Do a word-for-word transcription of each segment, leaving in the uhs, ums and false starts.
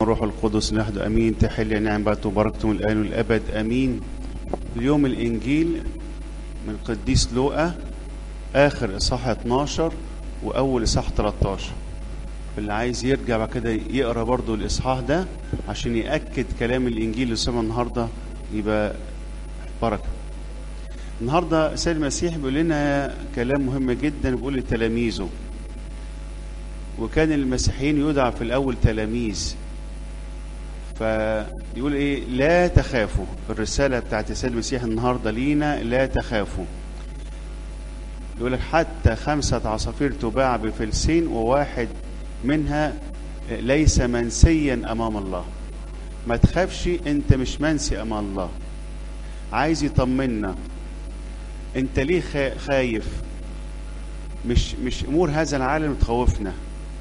والروح القدس نحن امين. تحل نعمته وبركته الان والابد امين. اليوم الانجيل من قديس لوقا اخر اصحاح اتناشر واول اصحاح تلتاشر. اللي عايز يرجع بعد كده يقرا برضو الاصحاح ده عشان ياكد كلام الانجيل اللي سمعه النهارده يبقى بركه. النهارده سيد المسيح بيقول لنا كلام مهم جدا، بيقول لتلاميذه، وكان المسيحيين يدعى في الاول تلاميذ، فيقول ايه؟ لا تخافوا. الرساله بتاعت السيد المسيح النهارده لينا لا تخافوا. يقول لك حتى خمسه عصافير تباع بفلسين وواحد منها ليس منسيا امام الله. ما تخافش، انت مش منسي امام الله. عايز يطمنا. انت ليه خايف؟ مش مش امور هذا العالم تخوفنا،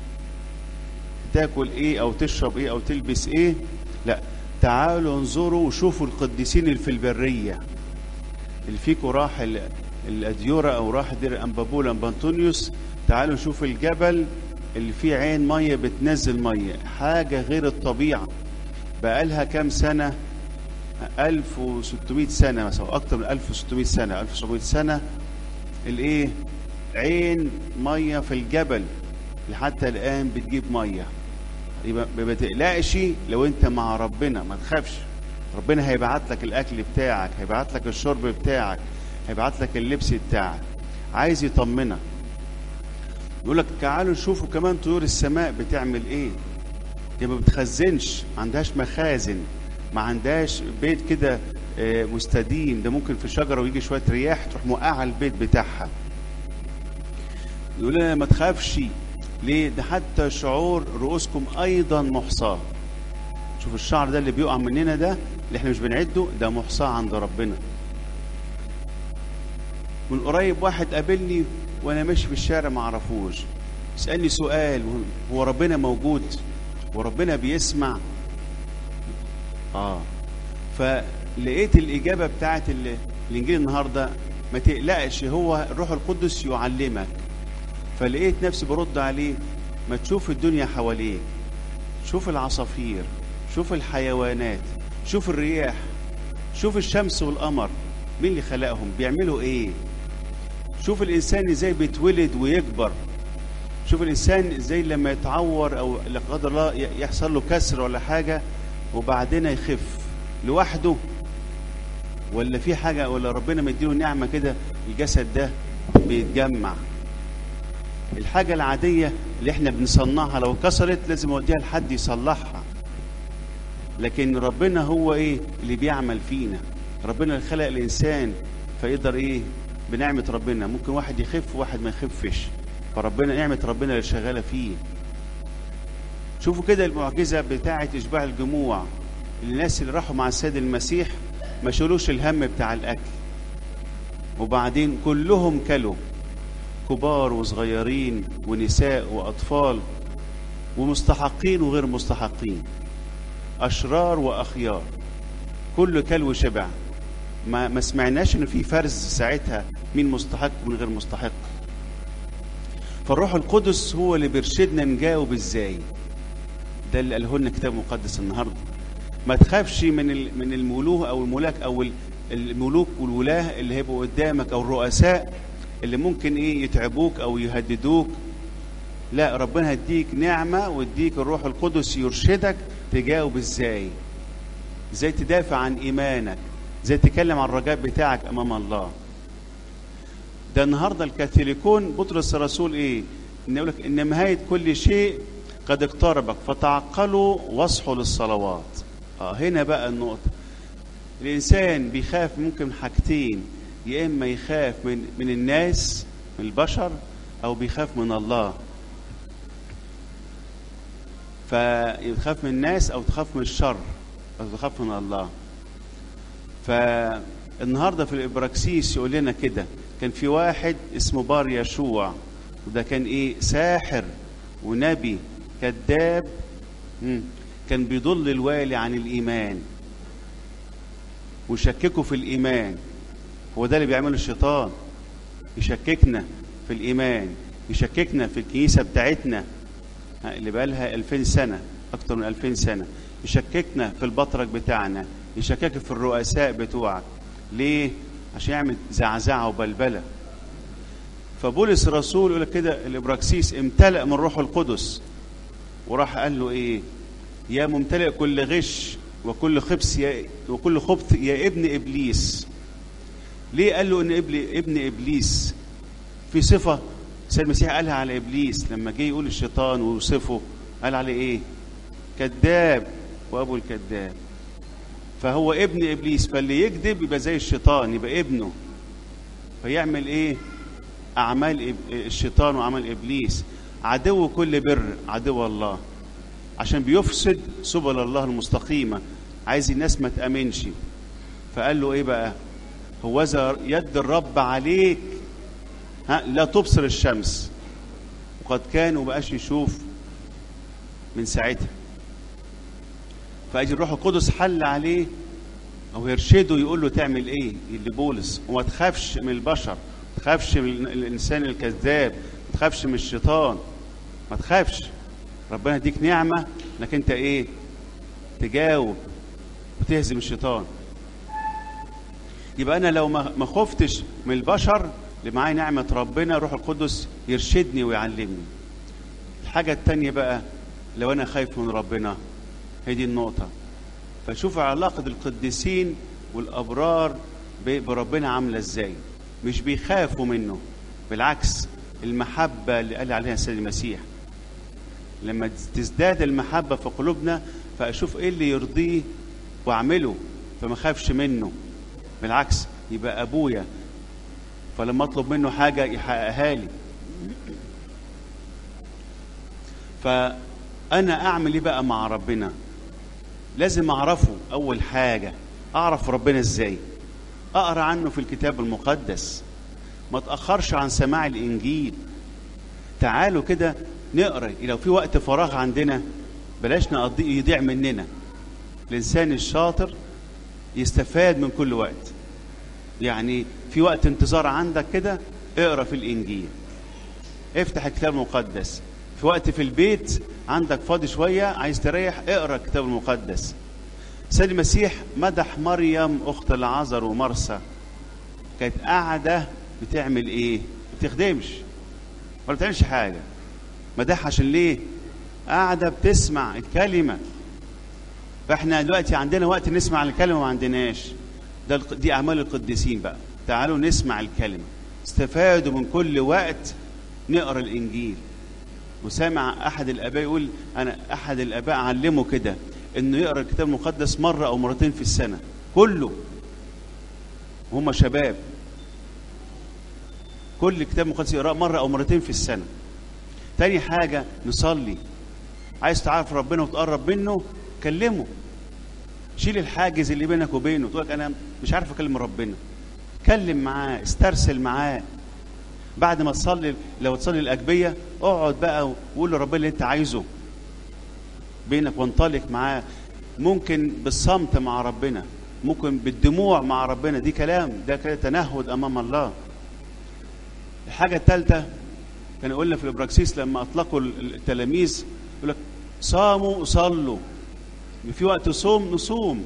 تاكل ايه او تشرب ايه او تلبس ايه. لا، تعالوا انظروا وشوفوا القديسين اللي في البريه، اللي فيكم راح الاديوره او راح دير امبابولا امبانتونيوس. تعالوا شوفوا الجبل اللي فيه عين ميه بتنزل ميه، حاجه غير الطبيعه. بقالها كام سنه؟ ألف وستمائة سنه مثلا، اكتر من ألف وستمائة سنه، ألف وسبعمائة سنه. الايه؟ عين ميه في الجبل لحتى الان بتجيب ميه. يبقى ما تقلقش لو انت مع ربنا، ما تخافش. ربنا هيبعت لك الاكل بتاعك، هيبعت لك الشرب بتاعك، هيبعت لك اللبس بتاعك. عايز يطمنك. يقول لك تعالوا نشوفوا كمان طيور السماء بتعمل ايه. دي ما بتخزنش، ما عندهاش مخازن، ما عندهاش بيت كده مستديم. ده ممكن في شجره ويجي شويه رياح تروح موقعه البيت بتاعها. يقول لنا ما تخافش. ليه؟ ده حتى شعور رؤوسكم ايضا محصاه. شوف الشعر ده اللي بيقع مننا ده، اللي احنا مش بنعده، ده محصاه عند ربنا. من قريب واحد قابلني وانا ماشي في الشارع ما اعرفوش، سألني سؤال: هو ربنا موجود؟ وربنا بيسمع؟ اه فلقيت الاجابه بتاعت الانجيل النهارده: ما تقلقش، هو الروح القدس يعلمك. فلقيت نفسي برد عليه: ما تشوف الدنيا حواليك، شوف العصافير، شوف الحيوانات، شوف الرياح، شوف الشمس والقمر، مين اللي خلقهم؟ بيعملوا ايه؟ شوف الانسان ازاي بيتولد ويكبر. شوف الانسان ازاي لما يتعور او لا قدر الله يحصل له كسر ولا حاجه وبعدين يخف لوحده، ولا في حاجه، ولا ربنا مديله نعمه كده الجسد ده بيتجمع. الحاجه العاديه اللي احنا بنصنعها لو كسرت لازم اوديها لحد يصلحها، لكن ربنا هو ايه اللي بيعمل فينا. ربنا اللي خلق الانسان، فيقدر ايه بنعمه ربنا ممكن واحد يخف وواحد ما يخفش، فربنا نعمه ربنا اللي شغاله فيه. شوفوا كده المعجزه بتاعه اشباع الجموع. الناس اللي راحوا مع السيد المسيح ما شالوش الهم بتاع الاكل، وبعدين كلهم كلوا، كبار وصغيرين ونساء واطفال، ومستحقين وغير مستحقين، اشرار واخيار، كل كل وشبع. ما ما سمعناش ان في فرز ساعتها مين مستحق ومن غير مستحق. فالروح القدس هو اللي بيرشدنا نجاوب ازاي. ده اللي قاله لنا الكتاب المقدس النهارده. ما تخافش من من الملوك او الملاك او الملوك والولاه اللي هيبقوا قدامك، او الرؤساء اللي ممكن ايه يتعبوك او يهددوك. لا، ربنا هيديك نعمه ويديك الروح القدس يرشدك تجاوب ازاي، ازاي تدافع عن ايمانك، ازاي تتكلم عن الرجاء بتاعك امام الله. ده النهارده الكاثوليكون بطرس الرسول ايه؟ ان يقول لك ان نهايه كل شيء قد اقتربك فتعقلوا واصحوا للصلوات. اه هنا بقى النقطه. الانسان بيخاف ممكن حاجتين: يا اما يخاف من من الناس، من البشر، او بيخاف من الله. فيخاف من الناس او تخاف من الشر او تخاف من الله. فالنهارده في الابراكسيس يقول لنا كده: كان في واحد اسمه بار يشوع، وده كان ايه؟ ساحر ونبي كذاب، كان بيضل الوالي عن الايمان ويشككه في الايمان. هو ده اللي بيعمله الشيطان، يشككنا في الايمان، يشككنا في الكنيسه بتاعتنا اللي بقى لها ألفين سنه، اكتر من ألفين سنة، يشككنا في البطرك بتاعنا، يشككك في الرؤساء بتوعك. ليه؟ عشان يعمل زعزعة وبلبلة. فبولس الرسول يقول كده الابراكسيس امتلأ من روح القدس، وراح قال له ايه؟ يا ممتلئ كل غش وكل خبث يا وكل خبث يا ابن ابليس. ليه قال له ان ابن ابليس؟ في صفه سيد المسيح قالها على ابليس لما جه يقول الشيطان ويوصفه، قال عليه ايه؟ كذاب وابو الكذاب. فهو ابن ابليس، فاللي يكذب يبقى زي الشيطان، يبقى ابنه. فيعمل ايه؟ اعمال الشيطان واعمال ابليس. عدو كل بر، عدو الله، عشان بيفسد سبل الله المستقيمه، عايز الناس ما تامنش. فقال له ايه بقى؟ هوذا يد الرب عليك ها لا تبصر الشمس، وقد كان وبقاش يشوف من ساعتها. فاجي الروح القدس حل عليه او يرشده، يقول له تعمل ايه اللي بولس، وما تخافش من البشر، ما تخافش من الانسان الكذاب، ما تخافش من الشيطان، ما تخافش. ربنا يديك نعمه انك انت ايه؟ تجاوب وتهزم الشيطان. يبقى انا لو ما خفتش من البشر اللي معايا نعمه ربنا، روح القدس يرشدني ويعلمني. الحاجه الثانيه بقى، لو انا خايف من ربنا، هي دي النقطه. فشوف علاقه القديسين والابرار بربنا عامله ازاي. مش بيخافوا منه، بالعكس المحبه اللي قال عليها السيد المسيح، لما تزداد المحبه في قلوبنا فاشوف ايه اللي يرضيه واعمله، فما خافش منه. بالعكس يبقى ابويا، فلما اطلب منه حاجه يحققها لي. فانا اعمل ايه بقى مع ربنا؟ لازم اعرفه. اول حاجه اعرف ربنا ازاي؟ اقرا عنه في الكتاب المقدس، ما تاخرش عن سماع الانجيل. تعالوا كده نقرا، لو في وقت فراغ عندنا بلاش نقضيه يضيع مننا. الانسان الشاطر يستفاد من كل وقت. يعني في وقت انتظار عندك كده اقرا في الانجيل، افتح الكتاب المقدس. في وقت في البيت عندك فاضي شويه عايز تريح، اقرا الكتاب المقدس. سيد المسيح مدح مريم اخت العذر ومرسى، كانت قاعده بتعمل ايه؟ ما بتخدمش ولا بتعملش حاجه. مدحها عشان ليه؟ قاعده بتسمع الكلمه. فاحنا دلوقتي عندنا وقت نسمع الكلمه، ما عندناش. ده دي اعمال القديسين بقى. تعالوا نسمع الكلمه، استفادوا من كل وقت نقرا الانجيل. وسامع احد الاباء يقول، انا احد الاباء علمه كده انه يقرا الكتاب المقدس مره او مرتين في السنه كله، وهم شباب. كل الكتاب المقدس يقراه مره او مرتين في السنه. تاني حاجه نصلي. عايز تعرف ربنا وتقرب منه، كلمه. شيل الحاجز اللي بينك وبينه. تقول لك انا مش عارف اكلم ربنا، اتكلم معاه، استرسل معاه. بعد ما تصلي، لو تصلي الاجبيه اقعد بقى وقول لربنا اللي انت عايزه بينك، وانطلق معاه. ممكن بالصمت مع ربنا، ممكن بالدموع مع ربنا. دي كلام، ده كده تنهد امام الله. الحاجه الثالثه كان قلنا في الابراكسيس لما اطلقوا التلاميذ، يقول لك صاموا صلوا. في وقت صوم نصوم.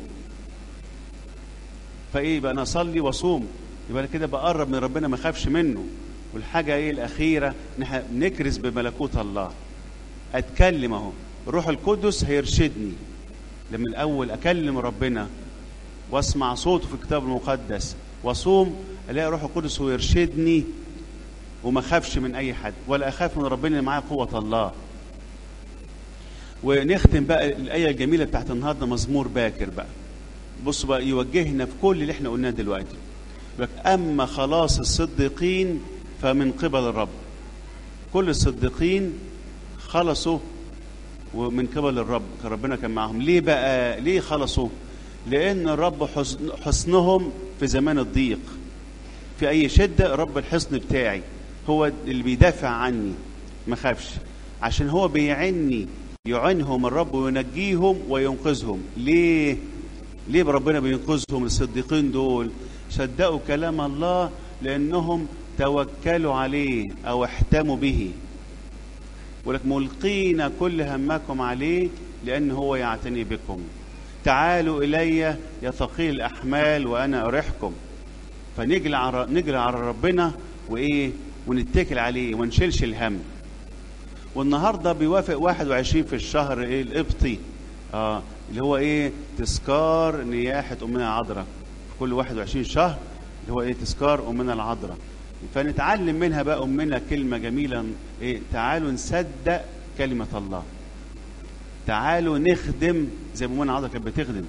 فايه بقى؟ انا اصلي واصوم، يبقى انا كده بقرب من ربنا، ما اخافش منه. والحاجه ايه الاخيره؟ نحن نكرز بملكوت الله. اتكلم اهو، الروح القدس هيرشدني. لما الاول اكلم ربنا واسمع صوته في الكتاب المقدس واصوم، الاقي الروح القدس هو يرشدني، وما اخافش من اي حد، ولا اخاف من ربنا اللي معايا قوه الله. ونختم بقى الايه الجميله بتاعت النهارده، مزمور باكر بقى. بصوا بقى، يوجهنا في كل اللي احنا قلناه دلوقتي. يقول لك اما خلاص الصديقين فمن قبل الرب. كل الصديقين خلصوا ومن قبل الرب، ربنا كان معهم. ليه بقى؟ ليه خلصوا؟ لان الرب حصنهم في زمان الضيق. في اي شده الرب الحصن بتاعي، هو اللي بيدافع عني، ما خافش. عشان هو بيعني، يعينهم الرب وينجيهم وينقذهم. ليه؟ ليه ربنا بينقذهم الصديقين دول؟ صدقوا كلام الله، لانهم توكلوا عليه او احتموا به. ولك ملقين كل همكم عليه لأن هو يعتني بكم. تعالوا إلي يا ثقيل الأحمال وأنا أريحكم. فنجري على نجري على ربنا وإيه ونتكل عليه ونشيلش الهم. والنهارده بيوافق واحد وعشرين في الشهر إيه القبطي، آه اللي هو إيه تذكار نياحة أمنا العذراء. في كل واحد وعشرين شهر اللي هو إيه تذكار أمنا العذراء. فنتعلم منها بقى أمنا كلمة جميلة، إيه تعالوا نصدق كلمة الله، تعالوا نخدم زي ما أمنا العذراء كانت بتخدم.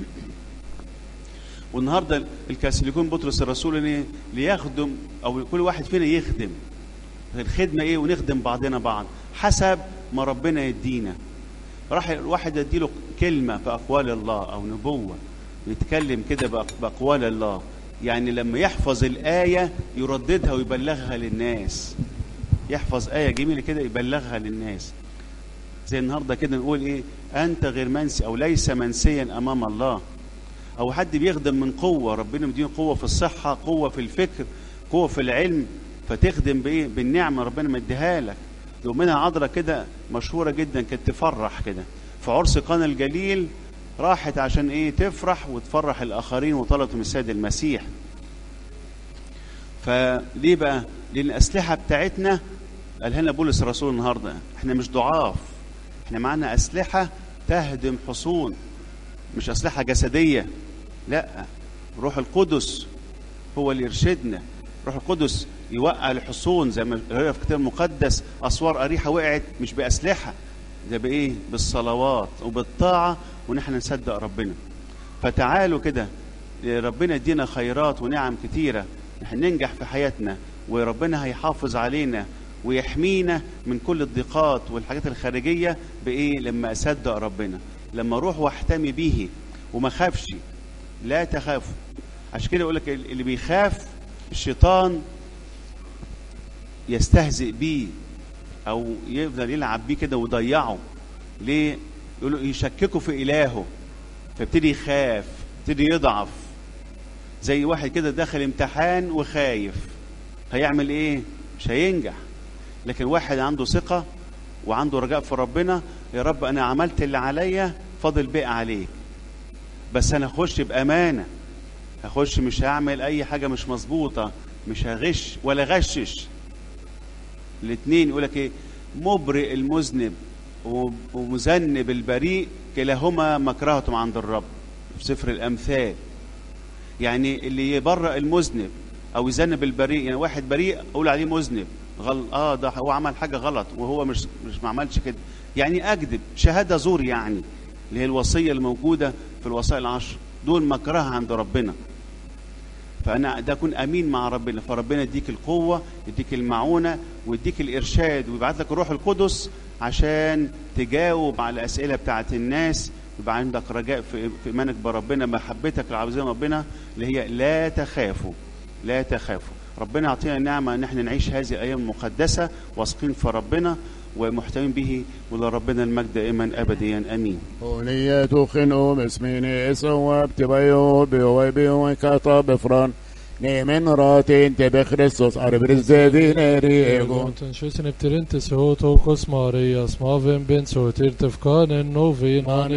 والنهارده الكاثوليكون بطرس الرسول إيه ليخدم، أو كل واحد فينا يخدم. الخدمة إيه ونخدم بعضنا بعض حسب ما ربنا يدينا. راح الواحد يديله كلمة في أقوال الله أو نبوة، يتكلم كده بأقوال الله، يعني لما يحفظ الآية يرددها ويبلغها للناس. يحفظ آية جميلة كده يبلغها للناس. زي النهاردة كده نقول إيه أنت غير منسي أو ليس منسيا أمام الله. أو حد بيخدم من قوة، ربنا مدينه قوة في الصحة، قوة في الفكر، قوة في العلم، فتخدم بإيه بالنعمة ربنا مديها لك. يومنا العذراء كده مشهورة جدا، كانت تفرح كده في عرس قانا الجليل، راحت عشان ايه تفرح وتفرح الاخرين وطلبت من السيد المسيح. فليه بقى؟ لان الاسلحه بتاعتنا قالها لنا بولس الرسول النهارده، احنا مش ضعاف، احنا معانا اسلحه تهدم حصون، مش اسلحه جسديه، لا، روح القدس هو اللي يرشدنا. روح القدس يوقع الحصون زي ما هي في الكتاب المقدس، اسوار اريحه وقعت مش باسلحه، ده بايه؟ بالصلوات وبالطاعه، ونحن نصدق ربنا. فتعالوا كده ربنا يدينا خيرات ونعم كتيره، نحن ننجح في حياتنا، وربنا هيحافظ علينا ويحمينا من كل الضيقات والحاجات الخارجيه بايه؟ لما اصدق ربنا، لما اروح واحتمي به وما خافش. لا تخافوا. عشان كده يقول لك اللي بيخاف الشيطان يستهزئ بيه او يفضل يلعب بيه كده ويضيعه. ليه؟ يقولوا يشككوا في الهه، فابتدي يخاف، ابتدي يضعف. زي واحد كده داخل امتحان وخايف، هيعمل ايه؟ مش هينجح. لكن واحد عنده ثقة وعنده رجاء في ربنا، يا رب انا عملت اللي عليا، فاضل بقى عليك، بس انا هخش بامانه، هخش مش هعمل اي حاجه مش مظبوطه، مش هغش ولا غشش. الاثنين يقولك ايه؟ مبرئ المذنب ومذنب البريء كلاهما مكرهتم عند الرب، في سفر الامثال. يعني اللي يبرئ المذنب او يذنب البريء، يعني واحد بريء اقول عليه مذنب، غل اه ده هو عمل حاجه غلط وهو مش مش ما عملش كده، يعني اكذب، شهاده زور، يعني اللي هي الوصيه الموجوده في الوصايا العشر، دول مكرهها عند ربنا. فانا ده اكون امين مع ربنا، فربنا يديك القوه، يديك المعونه، ويديك الارشاد، ويبعث لك الروح القدس عشان تجاوب على الاسئله بتاعت الناس، يبقى عندك رجاء في ايمانك بربنا، محبتك لعبد ربنا اللي هي لا تخافوا. لا تخافوا. ربنا يعطينا النعمه ان احنا نعيش هذه الايام المقدسه واثقين في ربنا ومحتمين به، ولربنا المجد دائما ابديا امين. ولية خنوم اسميني اسوا بتبيو بيو كتب فران نيمن راتين تبخريستوس اربرز دينيريغو تنشوسن ابترنت سهوتو قسماريا اسمافن بن سوتير تفكان النوفين